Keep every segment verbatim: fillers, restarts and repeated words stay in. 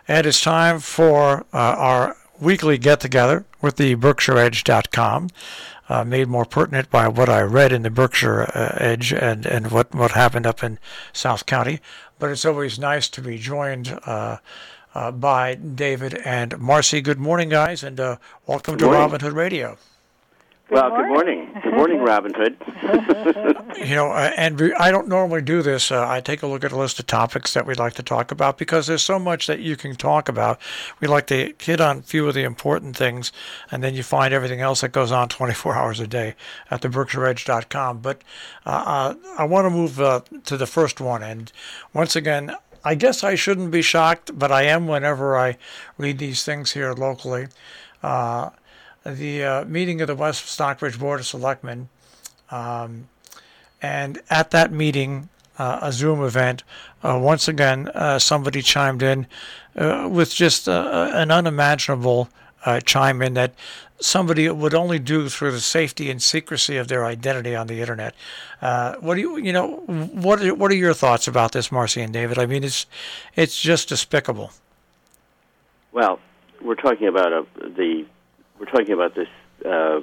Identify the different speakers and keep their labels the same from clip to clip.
Speaker 1: And it's time for uh, our weekly get-together with the Berkshire Edge dot com, uh, made more pertinent by what I read in the Berkshire uh, Edge and, and what, what happened up in South County. But it's always nice to be joined uh, uh, by David and Marcy. Good morning, guys, and uh, welcome
Speaker 2: good
Speaker 1: to
Speaker 2: morning.
Speaker 1: Robin Hood Radio.
Speaker 2: Good well, morning. good morning. Good morning, Robin Hood.
Speaker 1: You know, uh, and I don't normally do this. Uh, I take a look at a list of topics that we'd like to talk about because there's so much that you can talk about. We like to hit on a few of the important things, and then you find everything else that goes on twenty-four hours a day at the Berkshire Edge dot com. But uh, uh, I want to move uh, to the first one. And once again, I guess I shouldn't be shocked, but I am whenever I read these things here locally. Uh, the uh, meeting of the West Stockbridge Board of Selectmen, um, and at that meeting, uh, a Zoom event, uh, once again, uh, somebody chimed in uh, with just uh, an unimaginable uh, chime in that somebody would only do through the safety and secrecy of their identity on the internet. Uh, what do you, you know, what are, what are your thoughts about this, Marcy and David? I mean, it's it's just despicable.
Speaker 2: Well, we're talking about a, the. We're talking about this. Uh,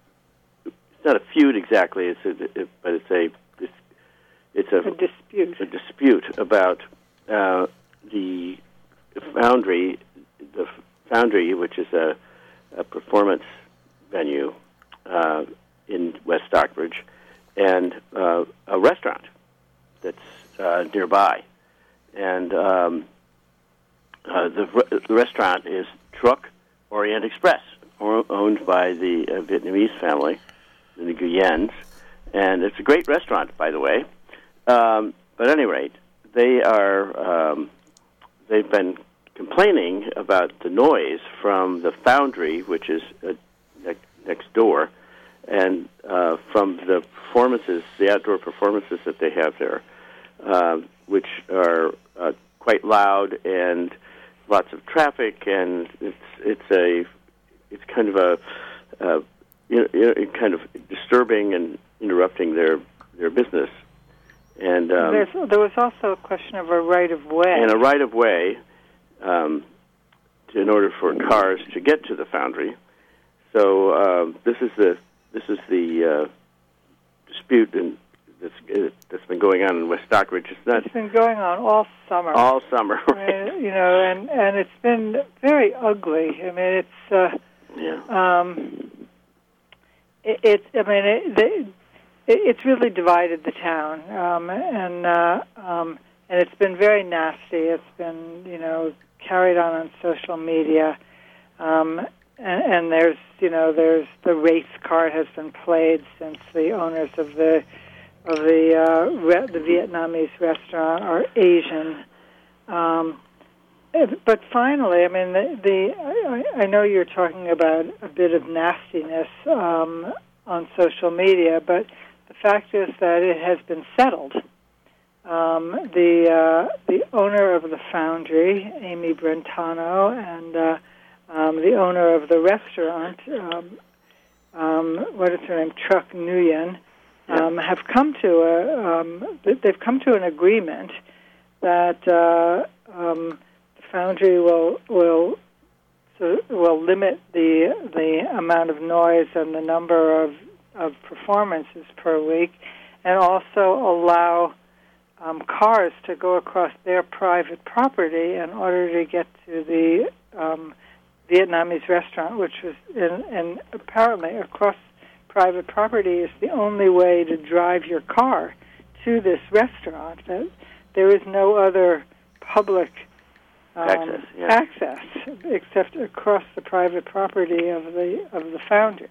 Speaker 2: it's not a feud exactly, it's a, it, but it's a it's a,
Speaker 3: a dispute.
Speaker 2: A dispute about uh, the Foundry, the Foundry, which is a, a performance venue uh, in West Stockbridge, and uh, a restaurant that's uh, nearby, and um, uh, the, re- the restaurant is Truc Orient Express, owned by the uh, Vietnamese family, the Nguyens, and it's a great restaurant, by the way. Um, but at any rate, they are um, they've been complaining about the noise from the Foundry, which is uh, ne- next door, and uh, from the performances, the outdoor performances that they have there, uh, which are uh, quite loud and lots of traffic, and it's it's a It's kind of a, uh, you know, kind of disturbing and interrupting their their business. And um,
Speaker 3: there was also a question of a right of way.
Speaker 2: And a right of way, um, to, in order for cars to get to the Foundry. So um, this is the this is the uh, dispute in, that's uh, that's been going on in West Stockbridge. It's not.
Speaker 3: It's been going on all summer.
Speaker 2: All summer, right?
Speaker 3: I mean, you know, and and it's been very ugly. I mean, it's. Uh,
Speaker 2: Yeah.
Speaker 3: Um, it, it. I mean, it, it, it's really divided the town, um, and uh, um, and it's been very nasty. It's been, you know, carried on on social media, um, and, and there's, you know, there's the race card has been played since the owners of the of the uh, re- the Vietnamese restaurant are Asian. Um, But finally, I mean, the, the I, I know you're talking about a bit of nastiness um, on social media, but the fact is that it has been settled. Um, the uh, the owner of the Foundry, Amy Brentano, and uh, um, the owner of the restaurant, um, um, what is her name, Truc Nguyen, um, have come to a um, they've come to an agreement that. Uh, um, Foundry will will so will limit the the amount of noise and the number of, of performances per week, and also allow um, cars to go across their private property in order to get to the um, Vietnamese restaurant, which was in, and apparently across private property is the only way to drive your car to this restaurant. That there is no other public. Um,
Speaker 2: access, yeah.
Speaker 3: access, except across the private property of the of the Foundry.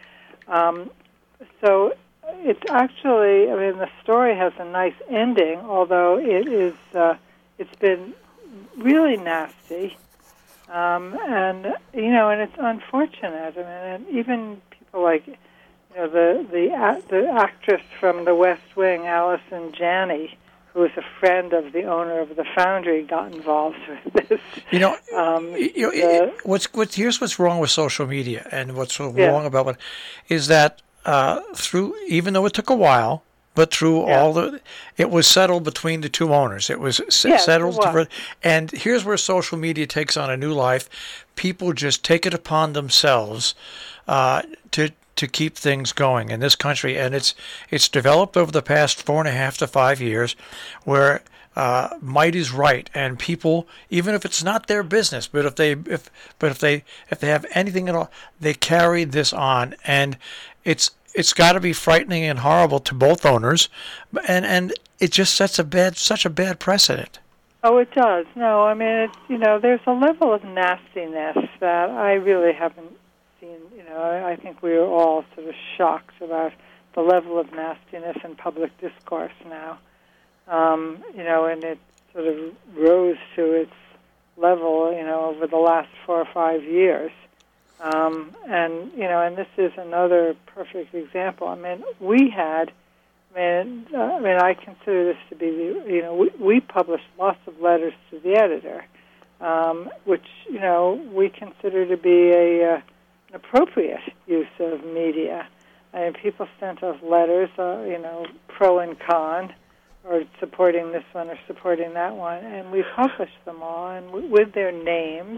Speaker 3: Um, so it's actually, I mean, the story has a nice ending, although it is uh, it's been really nasty, um, and you know, and it's unfortunate. I mean, and even people like you know the the the actress from The West Wing, Allison Janney, who was a friend of the owner of the Foundry, got involved with this.
Speaker 1: You know,
Speaker 3: um,
Speaker 1: you know
Speaker 3: the,
Speaker 1: what's what's here's what's wrong with social media, and what's so
Speaker 3: yeah.
Speaker 1: wrong about it is that uh, through even though it took a while, but through
Speaker 3: Yeah.
Speaker 1: all the, it was settled between the two owners. It was s-
Speaker 3: Yes, it
Speaker 1: settled.
Speaker 3: was.
Speaker 1: To, and here's where social media takes on a new life. People just take it upon themselves uh, to to keep things going in this country, and it's it's developed over the past four and a half to five years, where uh, might is right, and people, even if it's not their business, but if they if but if they if they have anything at all, they carry this on, and it's it's got to be frightening and horrible to both owners, and and it just sets a bad such a bad precedent.
Speaker 3: Oh, it does. No, I mean, it's, you know, there's a level of nastiness that I really haven't seen. You know, I, I think we are all sort of shocked about the level of nastiness in public discourse now. Um, you know, and it sort of rose to its level, you know, over the last four or five years. Um, and, you know, and this is another perfect example. I mean, we had, I mean, uh, I mean, I consider this to be, the, you know, we, we published lots of letters to the editor, um, which, you know, we consider to be a, uh, an appropriate use of media. I mean, people sent us letters, uh, you know, pro and con, or supporting this one or supporting that one, and we published them all, and w- with their names.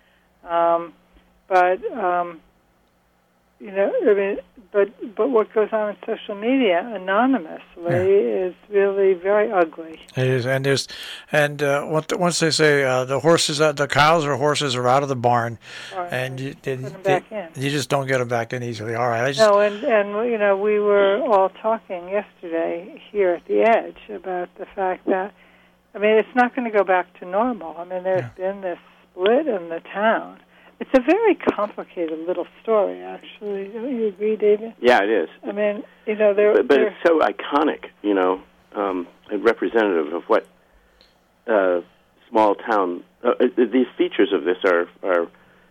Speaker 3: Um, but um, you know, I mean, but but what goes on in social media anonymously
Speaker 1: Yeah.
Speaker 3: is really very ugly.
Speaker 1: It is, and there's, and uh, once once they say uh, the horses, uh, the cows or horses are out of the barn,
Speaker 3: Or
Speaker 1: and you, they,
Speaker 3: put them
Speaker 1: they-
Speaker 3: back in.
Speaker 1: you just don't get them back in easily. All right, I just,
Speaker 3: No, and and you know, we were all talking yesterday here at the Edge about the fact that, I mean, it's not going to go back to normal. I mean, there's
Speaker 1: Yeah.
Speaker 3: been this split in the town. It's a very complicated little story, actually. Don't you agree, David?
Speaker 2: Yeah, it is.
Speaker 3: I mean, you know, there.
Speaker 2: But, but
Speaker 3: there
Speaker 2: it's so iconic, you know, um, and representative of what uh, small town. Uh, uh, these features of this are are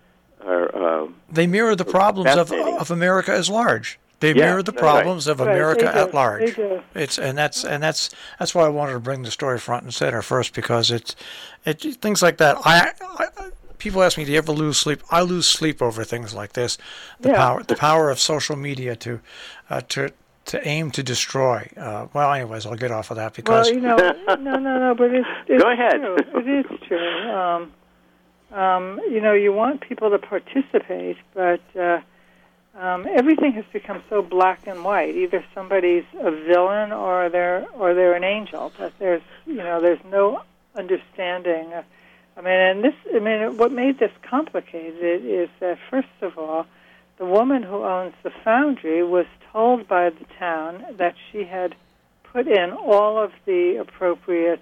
Speaker 2: are. Uh,
Speaker 1: they mirror the problems of
Speaker 2: fascinating.
Speaker 1: of America as large. They
Speaker 2: Yeah,
Speaker 1: mirror the
Speaker 2: that's right.
Speaker 1: problems of
Speaker 3: Right,
Speaker 1: America
Speaker 3: they do,
Speaker 1: at large.
Speaker 3: they do.
Speaker 1: It's and that's and that's that's why I wanted to bring the story front and center first, because it's it things like that. I, I people ask me, do you ever lose sleep? I lose sleep over things like this. The
Speaker 3: Yeah.
Speaker 1: power the power of social media to uh, to to aim to destroy. Uh, well, anyways, I'll get off of that because
Speaker 3: Well, you know, no, no, no, but it's, it's
Speaker 2: Go ahead.
Speaker 3: true. It is true. Um, um, you know, you want people to participate, but uh, um, everything has become so black and white. Either somebody's a villain or they're or they're an angel. But there's, you know, there's no understanding. Uh, I mean, and this, I mean, what made this complicated is that, first of all, the woman who owns the foundry was told by the town that she had put in all of the appropriate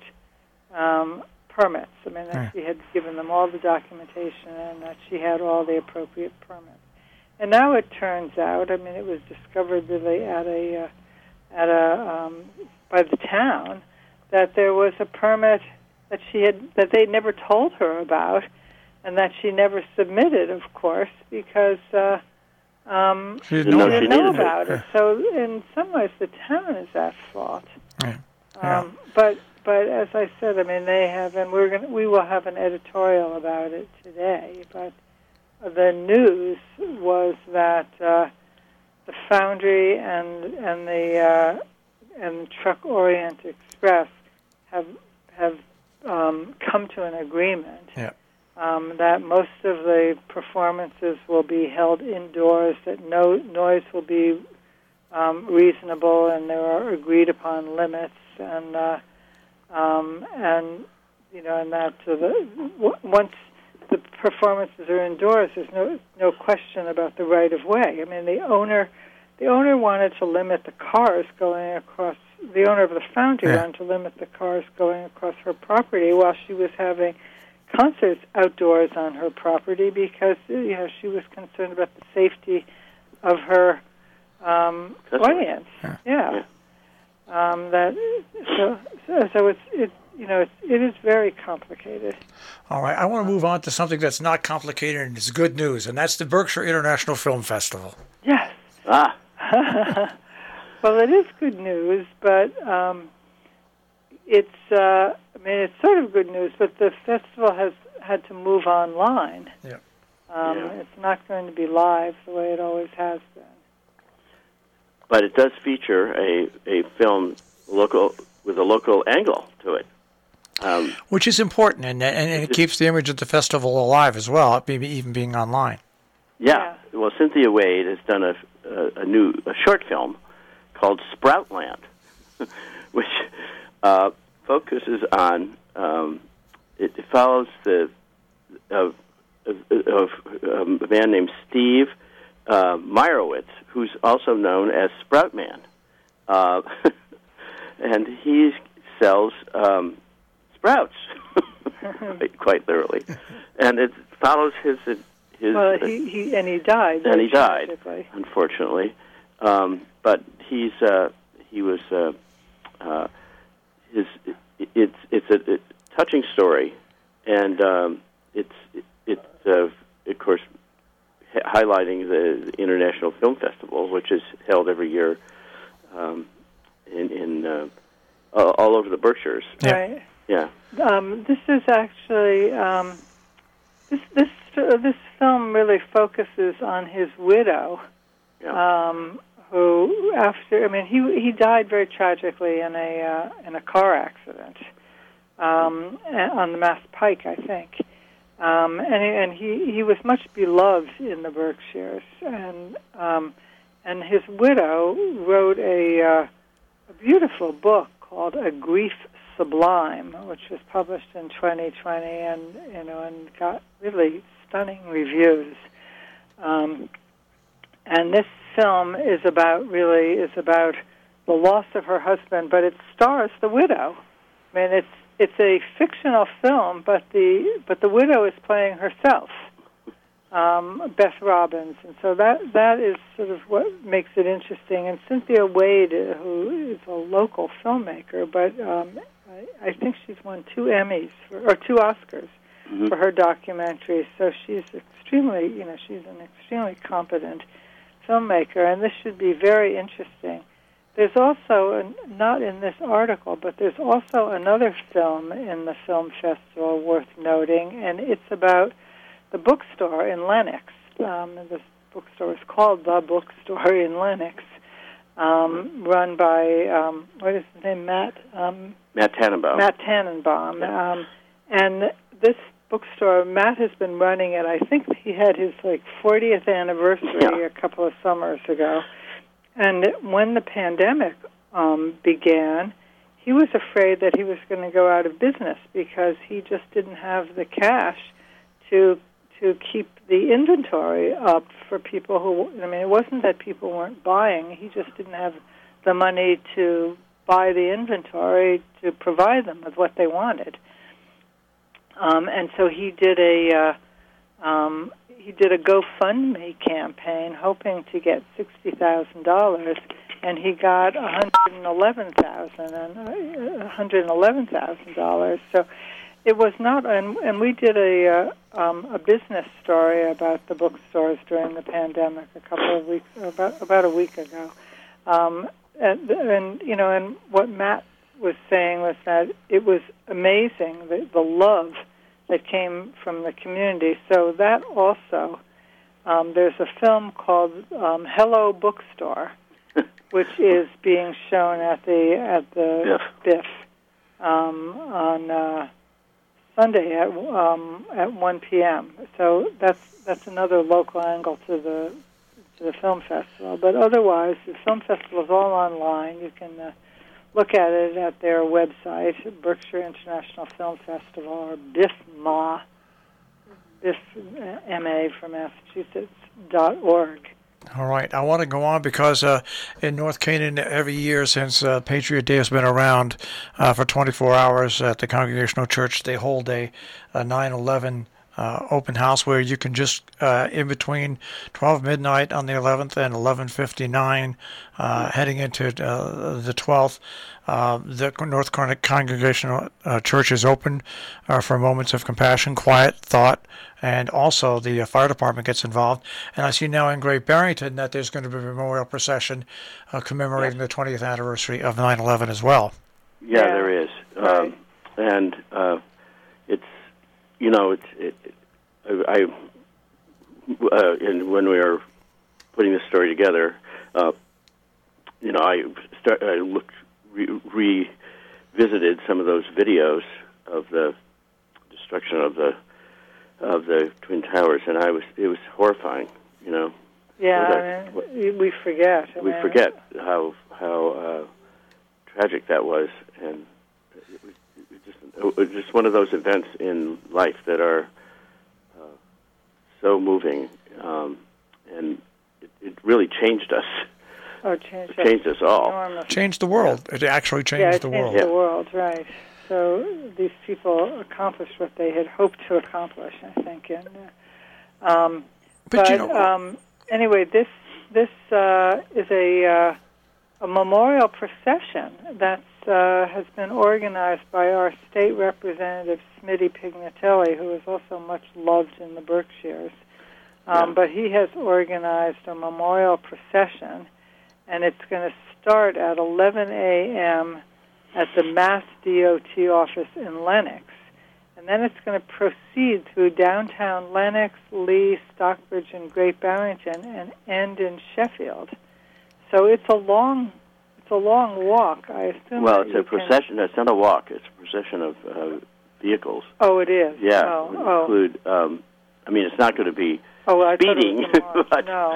Speaker 3: um, permits. I mean, that
Speaker 1: Yeah.
Speaker 3: she had given them all the documentation and that she had all the appropriate permits. And now it turns out, I mean, it was discovered really at a uh, at a um, by the town that there was a permit that she had that they never told her about, and that she never submitted, of course, because. Uh, Um,
Speaker 1: she didn't
Speaker 2: Didn't
Speaker 1: know
Speaker 2: know
Speaker 3: they
Speaker 1: that.
Speaker 2: she
Speaker 3: didn't know
Speaker 2: needed it.
Speaker 3: about it. So in some ways, the town is at fault.
Speaker 1: Yeah. Yeah.
Speaker 3: Um, but but as I said, I mean, they have, and we're going we will have an editorial about it today. But the news was that uh, the Foundry and and the uh, and Truck Orient Express have have um, come to an agreement.
Speaker 1: Yeah.
Speaker 3: Um, that most of the performances will be held indoors, that no noise will be um, reasonable, and there are agreed upon limits, and uh, um, and you know, and that uh, the, w- once the performances are indoors, there's no no question about the right of way. I mean, the owner the owner wanted to limit the cars going across. The owner of the foundry
Speaker 1: Yeah.
Speaker 3: wanted to limit the cars going across her property while she was having concerts outdoors on her property, because you know she was concerned about the safety of her um,
Speaker 2: That's right.
Speaker 3: audience.
Speaker 1: Yeah.
Speaker 3: Yeah. Um, that so so, so it's it you know it's, it is very complicated.
Speaker 1: All right, I want to move on to something that's not complicated and it's good news, and that's the Berkshire International Film Festival.
Speaker 3: Yes.
Speaker 2: Ah,
Speaker 3: Well, it is good news, but um, it's uh, I mean it's sort of good news, but the festival has had to move online.
Speaker 1: Yeah.
Speaker 3: Um,
Speaker 2: Yeah.
Speaker 3: It's not going to be live the way it always has been.
Speaker 2: but it does feature a, a film local with a local angle to it. Um,
Speaker 1: Which is important, and, and it keeps the image of the festival alive as well, maybe even being online.
Speaker 2: Yeah. yeah. Well, Cynthia Wade has done a, a, a new a short film called Sproutland, which uh, focuses on, um, it follows the of, of, of um, a man named Steve uh, Meyerowitz, who's also known as Sproutman. Uh, and he sells um, sprouts, quite literally. And it follows his... his
Speaker 3: well, he, he and he died.
Speaker 2: And he died, unfortunately. Um, but he's uh, he was uh, uh, his. It, it's it's a, a touching story, and um, it's it, it uh, of course highlighting the, the International Film Festival, which is held every year um, in in uh, all over the Berkshires.
Speaker 3: Right.
Speaker 2: Yeah.
Speaker 3: Um, this is actually um, this this uh, this film really focuses on his widow.
Speaker 2: Yeah.
Speaker 3: Um, who, after I mean, he he died very tragically in a uh, in a car accident um, on the Mass Pike, I think, um, and and he, he was much beloved in the Berkshires, and um, and his widow wrote a uh, a beautiful book called A Grief Sublime, which was published in twenty twenty, and you know, and got really stunning reviews. Um, and this film is about really is about the loss of her husband, but it stars the widow. I mean, it's it's a fictional film, but the but the widow is playing herself, um, Beth Robbins, and so that that is sort of what makes it interesting. And Cynthia Wade, who is a local filmmaker, but um, I, I think she's won two Emmys for, or two Oscars mm-hmm. for her documentary. So she's extremely, you know, she's an extremely competent filmmaker, and this should be very interesting. There's also, not in this article, but there's also another film in the film festival worth noting, and it's about the bookstore in Lenox. Um, this bookstore is called The Bookstore in Lenox, um, run by, um, what is his name, Matt? Um,
Speaker 2: Matt Tannenbaum.
Speaker 3: Matt Tannenbaum.
Speaker 2: Yeah.
Speaker 3: Um, and this bookstore, Matt has been running it. I think he had his like fortieth anniversary
Speaker 2: yeah.
Speaker 3: a couple of summers ago. And when the pandemic um, began, he was afraid that he was going to go out of business because he just didn't have the cash to to keep the inventory up for people who, I mean, it wasn't that people weren't buying. He just didn't have the money to buy the inventory to provide them with what they wanted. Um, and so he did a uh, um, he did a GoFundMe campaign, hoping to get sixty thousand dollars, and he got one hundred eleven thousand and one hundred eleven thousand dollars. So it was not, and, and we did a uh, um, a business story about the bookstores during the pandemic a couple of weeks, about about a week ago, um, and, and you know, and what Matt was saying was that it was amazing, the, the love that came from the community. So that also, um, there's a film called um, Hello Bookstore, which is being shown at the at the Biff um, on uh, Sunday at um, at one p.m. So that's that's another local angle to the to the film festival. But otherwise, the film festival is all online. You can uh, look at it at their website, Berkshire International Film Festival, or BIFMA, BIF, M A for Massachusetts, dot org.
Speaker 1: All right. I want to go on because uh, in North Canaan, every year since uh, Patriot Day has been around uh, for twenty-four hours at the Congregational Church, they hold a, a nine eleven Uh, open house where you can just uh, in between twelve midnight on the eleventh and eleven fifty-nine uh, heading into uh, the twelfth. Uh, the North Congregational uh, Church is open uh, for moments of compassion, quiet, thought, and also the uh, fire department gets involved. And I see now in Great Barrington that there's going to be a memorial procession uh, commemorating yes. the twentieth anniversary of nine eleven as well.
Speaker 2: Yeah, yeah. there is.
Speaker 3: Right.
Speaker 2: Um, and uh, it's You know, it's, it, it, I, uh, and when we were putting this story together, uh, you know, I start, I looked, re- revisited some of those videos of the destruction of the of the Twin Towers, and I was it was horrifying, you know.
Speaker 3: Yeah,
Speaker 2: so
Speaker 3: that, I mean, we forget. I
Speaker 2: we
Speaker 3: mean,
Speaker 2: forget how how uh, tragic that was, and it was, it was just it was just one of those events in life that are uh, so moving, um, and it, it really changed us.
Speaker 3: Oh, it changed,
Speaker 2: it changed us all.
Speaker 3: Enormously.
Speaker 1: Changed the world. It actually changed
Speaker 3: yeah, it
Speaker 1: the
Speaker 3: changed
Speaker 1: world.
Speaker 3: the world, right. So these people accomplished what they had hoped to accomplish, I think. And, uh, um,
Speaker 1: but,
Speaker 3: but
Speaker 1: you know,
Speaker 3: um, anyway, this this uh, is a uh, a memorial procession that uh, has been organized by our state representative, Smitty Pignatelli, who is also much loved in the Berkshires. Um,
Speaker 2: yeah.
Speaker 3: But he has organized a memorial procession, and it's going to start at eleven a.m. at the Mass D O T office in Lenox. And then it's going to proceed through downtown Lenox, Lee, Stockbridge, and Great Barrington, and end in Sheffield. So it's a long, it's a long walk. I assume.
Speaker 2: Well,
Speaker 3: that
Speaker 2: it's
Speaker 3: you
Speaker 2: a procession. It's not a walk. It's a procession of uh, vehicles.
Speaker 3: Oh, it is.
Speaker 2: Yeah,
Speaker 3: Oh,
Speaker 2: it would
Speaker 3: oh.
Speaker 2: include. Um, I mean, it's not going to be
Speaker 3: oh, I
Speaker 2: speeding,
Speaker 3: thought it was a
Speaker 2: but
Speaker 3: no.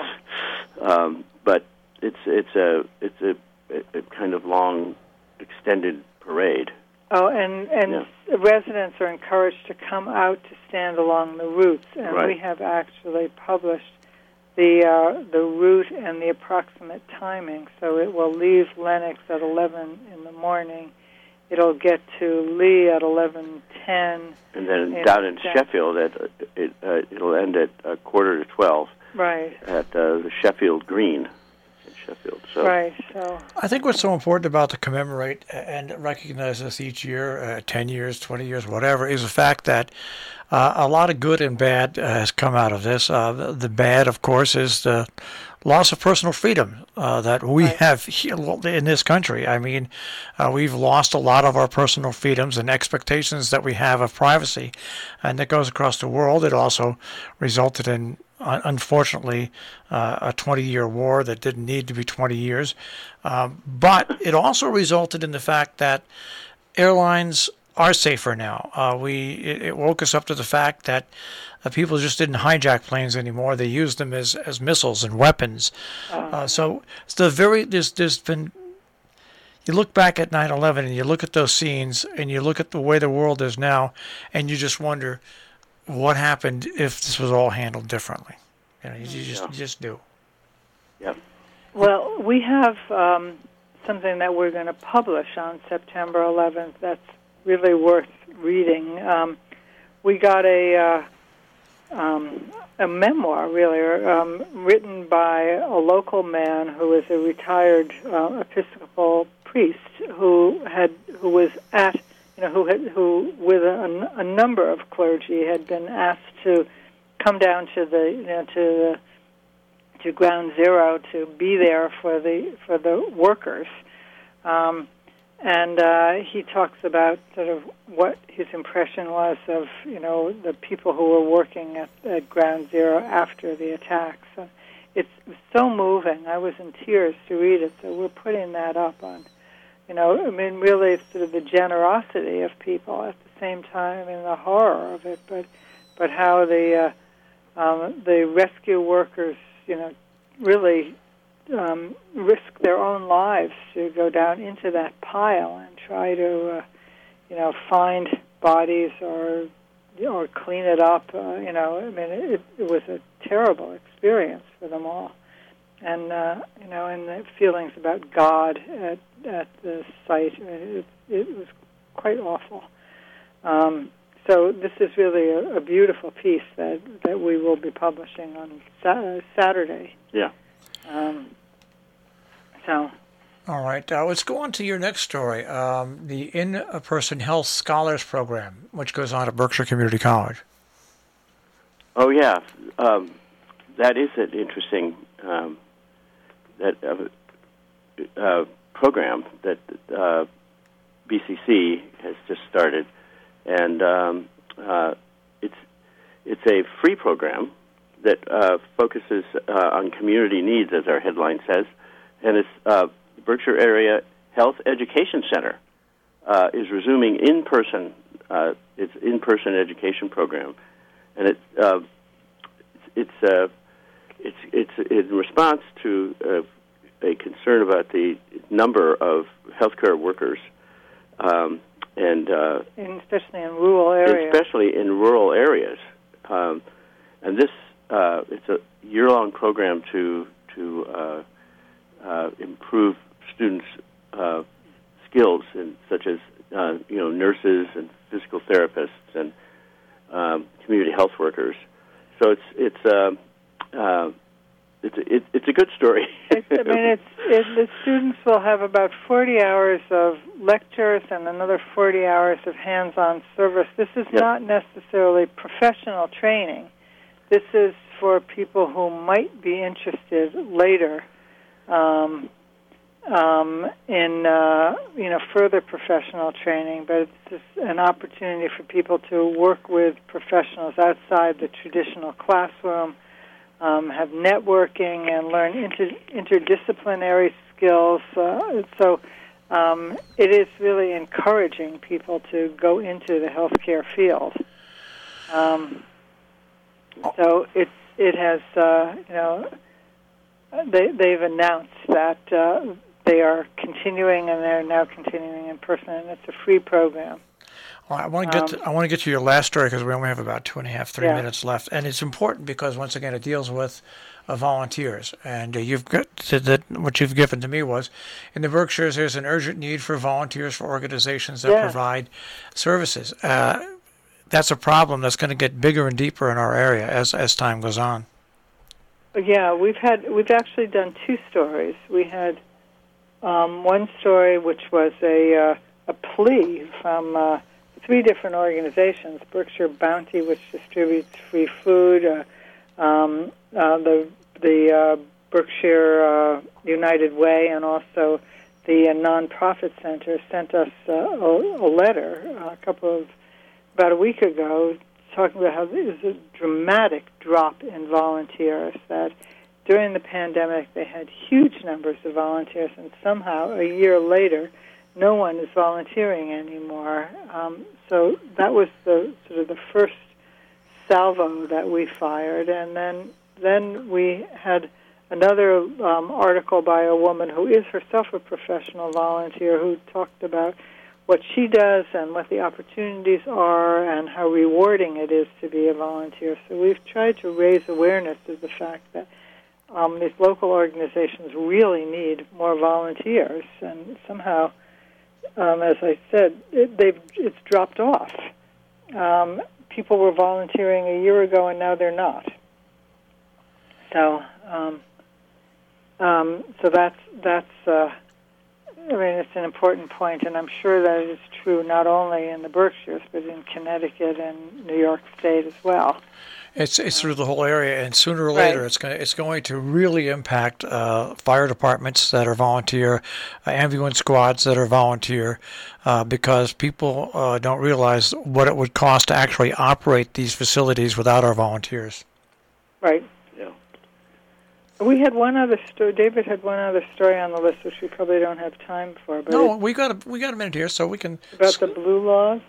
Speaker 2: um, but it's it's a it's a, a kind of long, extended parade.
Speaker 3: Oh, and and
Speaker 2: Yeah.
Speaker 3: residents are encouraged to come out to stand along the routes, and
Speaker 2: Right.
Speaker 3: we have actually published the uh, the route and the approximate timing. So it will leave Lenox at eleven in the morning. It'll get to Lee at eleven ten.
Speaker 2: And then
Speaker 3: in
Speaker 2: down in
Speaker 3: Down-
Speaker 2: Sheffield, at uh, it uh, it'll end at a quarter to twelve
Speaker 3: Right.
Speaker 2: at uh, the Sheffield Green in Sheffield. So
Speaker 3: Right. So
Speaker 1: I think what's so important about to commemorate and recognize this each year, uh, ten years, twenty years, whatever, is the fact that uh, a lot of good and bad uh, has come out of this. Uh, the, the bad, of course, is the loss of personal freedom uh, that we
Speaker 3: Right.
Speaker 1: have here in this country. I mean, uh, we've lost a lot of our personal freedoms and expectations that we have of privacy, and that goes across the world. It also resulted in, uh, unfortunately, uh, a twenty-year war that didn't need to be twenty years. Um, but it also resulted in the fact that airlines are safer now. Uh, we it, it woke us up to the fact that uh, people just didn't hijack planes anymore. They used them as, as missiles and weapons. Uh, so it's the very there's there's been. You look back at nine eleven and you look at those scenes and you look at the way the world is now, and you just wonder what happened if this was all handled differently. You know, you just
Speaker 2: Yeah.
Speaker 1: you just do.
Speaker 2: yeah.
Speaker 3: well, we have um, something that we're going to publish on September eleventh. That's really worth reading. Um, we got a uh, um, a memoir, really, um, written by a local man who is a retired uh, Episcopal priest who had who was at you know who had who with a, a number of clergy had been asked to come down to the you know to the to Ground Zero to be there for the for the workers. Um, And uh, he talks about sort of what his impression was of, you know, the people who were working at, at Ground Zero after the attacks. So it's so moving. I was in tears to read it, so we're putting that up on, you know, I mean, really sort of the generosity of people at the same time and the horror of it, but but how the uh, um, the rescue workers, you know, really Um, risk their own lives to go down into that pile and try to, uh, you know, find bodies or or clean it up. Uh, you know, I mean, it, it was a terrible experience for them all, and uh, you know, and the feelings about God at at the site. It, it was quite awful. Um, so this is really a, a beautiful piece that that we will be publishing on sa- Saturday.
Speaker 2: Yeah.
Speaker 3: Um, so,
Speaker 1: All right, uh, let's go on to your next story, um, the In-Person Health Scholars Program, which goes on at Berkshire Community College.
Speaker 2: Oh yeah, um, that is an interesting um, that uh, uh, program that uh, B C C has just started, and um, uh, it's it's a free program that uh, focuses uh, on community needs, as our headline says. And it's uh, Berkshire Area Health Education Center uh, is resuming in-person. Uh, its in-person education program, and it uh, it's uh, it's it's in response to uh, a concern about the number of healthcare workers, um, and uh,
Speaker 3: and especially in rural areas.
Speaker 2: Especially in rural areas, um, and this uh, it's a year-long program to to uh, uh, improve students' uh, skills, in, such as uh, you know nurses and physical therapists and um, community health workers. So it's it's uh, uh, it's it, it's a good story.
Speaker 3: it's, I mean, it's it, the students will have about forty hours of lectures and another forty hours of hands-on service. This is
Speaker 2: yep.
Speaker 3: not necessarily professional training. This is for people who might be interested later um, um, in uh, you know further professional training, but it's just an opportunity for people to work with professionals outside the traditional classroom, um, have networking, and learn inter- interdisciplinary skills. Uh, so um, it is really encouraging people to go into the healthcare field. Um, so it's it has uh, you know they they've announced that. Uh, They are continuing, and they're now continuing in person, and it's a free program.
Speaker 1: Well, I want to get
Speaker 3: um,
Speaker 1: to, I want to get to your last story because we only have about two and a half, three
Speaker 3: yeah.
Speaker 1: minutes left, and it's important because once again it deals with uh, volunteers, and uh, you've got to, that what you've given to me was in the Berkshires there's an urgent need for volunteers for organizations that
Speaker 3: yeah.
Speaker 1: provide services. Uh, that's a problem that's going to get bigger and deeper in our area as as time goes on.
Speaker 3: Yeah, we've had we've actually done two stories. We had. Um, one story, which was a uh, a plea from uh, three different organizations: Berkshire Bounty, which distributes free food, uh, um, uh, the the uh, Berkshire uh, United Way, and also the uh, nonprofit center sent us uh, a, a letter uh, a couple of about a week ago, talking about how there's a dramatic drop in volunteers. That during the pandemic, they had huge numbers of volunteers, and somehow a year later, no one is volunteering anymore. Um, so that was the sort of the first salvo that we fired, and then then we had another um, article by a woman who is herself a professional volunteer who talked about what she does and what the opportunities are and how rewarding it is to be a volunteer. So we've tried to raise awareness of the fact that Um, these local organizations really need more volunteers, and somehow, um, as I said, it, they've it's dropped off. Um, people were volunteering a year ago, and now they're not. So, um, um, so that's that's. Uh, I mean, it's an important point, and I'm sure that it is true not only in the Berkshires, but in Connecticut and New York State as well.
Speaker 1: It's it's through the whole area, and sooner or later,
Speaker 3: right.
Speaker 1: it's going it's going to really impact uh, fire departments that are volunteer, uh, ambulance squads that are volunteer, uh, because people uh, don't realize what it would cost to actually operate these facilities without our volunteers.
Speaker 3: Right.
Speaker 2: Yeah.
Speaker 3: We had one other story. David had one other story on the list, which we probably don't have time for. But
Speaker 1: no, we got a we got a minute here, so we can
Speaker 3: about the blue laws.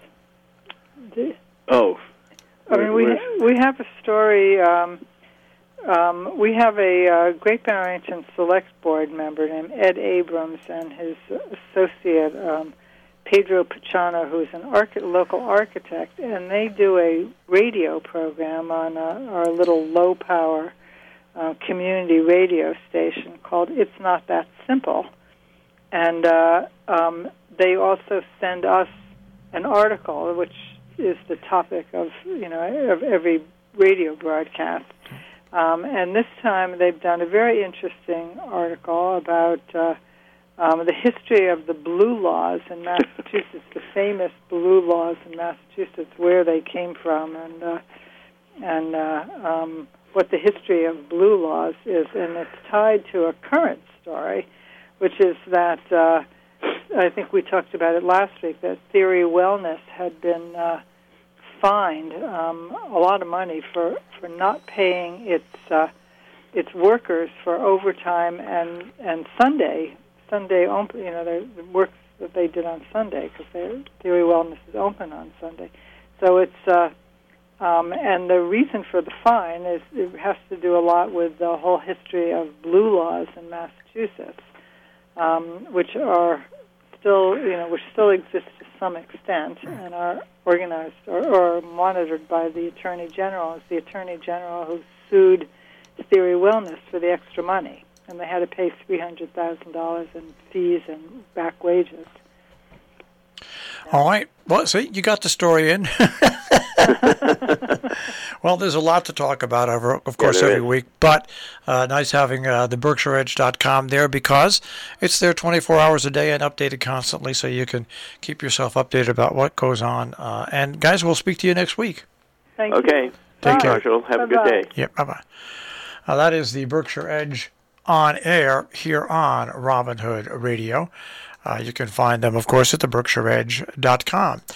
Speaker 2: Oh.
Speaker 3: I mean, we we have a story. Um, um, we have a uh, Great Barrington Select Board member named Ed Abrams and his associate um, Pedro Pachano, who's an archi- local architect, and they do a radio program on a, our little low-power uh, community radio station called It's Not That Simple. And uh, um, they also send us an article, which is the topic of you know of every radio broadcast, um, and this time they've done a very interesting article about uh, um, the history of the blue laws in Massachusetts, the famous blue laws in Massachusetts, where they came from, and uh, and uh, um, what the history of blue laws is, and it's tied to a current story, which is that. Uh, I think we talked about it last week, that Theory Wellness had been uh, fined um, a lot of money for, for not paying its uh, its workers for overtime and, and Sunday Sunday open, you know, the, the works that they did on Sunday, because their Theory Wellness is open on Sunday. So it's, uh, um, and the reason for the fine is it has to do a lot with the whole history of blue laws in Massachusetts, um, which are still, you know, which still exist to some extent and are organized or, or monitored by the Attorney General. It's the Attorney General who sued Theory Wellness for the extra money, and they had to pay three hundred thousand dollars in fees and back wages.
Speaker 1: All right. Well, see, you got the story in. Well, there's a lot to talk about, over, of course, yeah, every is. week. But uh, nice having uh, the Berkshire Edge dot com there, because it's there twenty-four hours a day and updated constantly, so you can keep yourself updated about what goes on. Uh, and, guys, we'll speak to you next week.
Speaker 3: Thank
Speaker 2: okay.
Speaker 3: you.
Speaker 1: Take care.
Speaker 2: Marshall. Have
Speaker 3: Bye-bye.
Speaker 2: a good day.
Speaker 1: Yep, bye-bye. Uh, that is the Berkshire Edge on air here on Robin Hood Radio. Uh, you can find them, of course, at the Berkshire Edge dot com.